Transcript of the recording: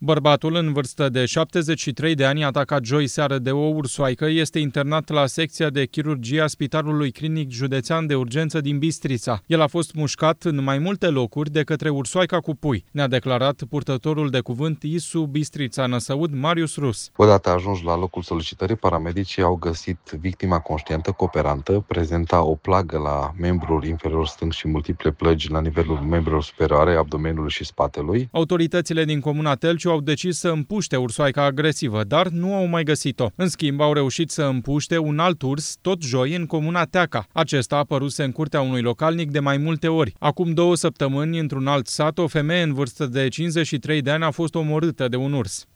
Bărbatul, în vârstă de 73 de ani, atacat joi seară de o ursoaică, este internat la secția de chirurgie a Spitalului Clinic Județean de Urgență din Bistrița. El a fost mușcat în mai multe locuri de către ursoaica cu pui, ne-a declarat purtătorul de cuvânt ISU Bistrița Năsăud, Marius Rus. Odată ajuns la locul solicitării, paramedicii au găsit victima conștientă, cooperantă, prezenta o plagă la membrul inferior stâng și multiple plăgi la nivelul membrelor superioare, abdomenului și spatelui. Autoritățile din comuna Telciu au decis să împuște ursoaica agresivă, dar nu au mai găsit-o. În schimb, au reușit să împuște un alt urs, tot joi, în comuna Teaca. Acesta a apăruse în curtea unui localnic de mai multe ori. Acum 2 săptămâni, într-un alt sat, o femeie în vârstă de 53 de ani a fost omorâtă de un urs.